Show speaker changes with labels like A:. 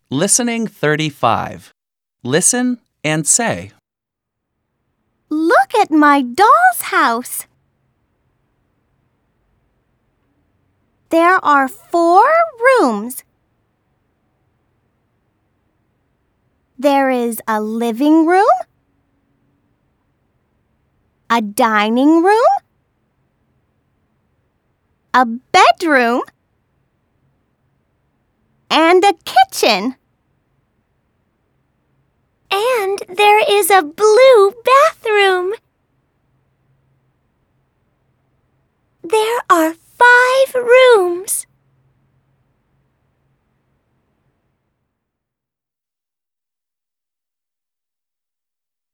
A: Listening 35. Listen and say.
B: Look at my doll's house. There are 4 rooms. There is a living room, a dining room, a bedroom, and a kitchen.
C: And there is a blue bathroom. There are 5 rooms.